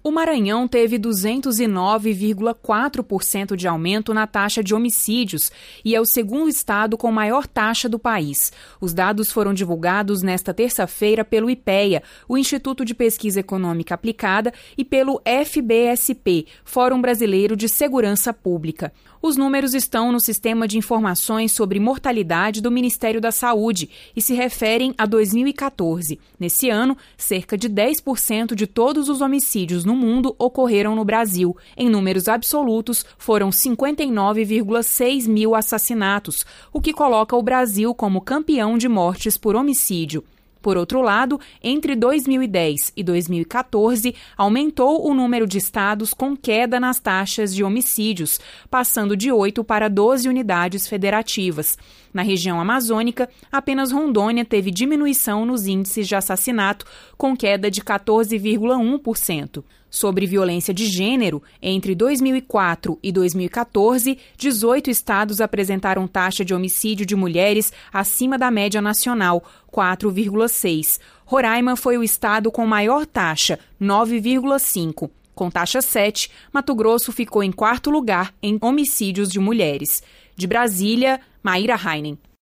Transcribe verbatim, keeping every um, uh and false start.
O Maranhão teve duzentos e nove vírgula quatro por cento de aumento na taxa de homicídios e é o segundo estado com maior taxa do país. Os dados foram divulgados nesta terça-feira pelo IPEA, o Instituto de Pesquisa Econômica Aplicada, e pelo F B S P, Fórum Brasileiro de Segurança Pública. Os números estão no Sistema de Informações sobre Mortalidade do Ministério da Saúde e se referem a dois mil e catorze. Nesse ano, cerca de dez por cento de todos os homicídios no mundo ocorreram no Brasil. Em números absolutos, foram cinquenta e nove vírgula seis mil assassinatos, o que coloca o Brasil como campeão de mortes por homicídio. Por outro lado, entre dois mil e dez e dois mil e catorze, aumentou o número de estados com queda nas taxas de homicídios, passando de oito para doze unidades federativas. Na região amazônica, apenas Rondônia teve diminuição nos índices de assassinato, com queda de quatorze vírgula um por cento. Sobre violência de gênero, entre dois mil e quatro e dois mil e catorze, dezoito estados apresentaram taxa de homicídio de mulheres acima da média nacional, quatro vírgula seis. Roraima foi o estado com maior taxa, nove vírgula cinco. Com taxa sete, Mato Grosso ficou em quarto lugar em homicídios de mulheres. De Brasília, Maíra Heinen.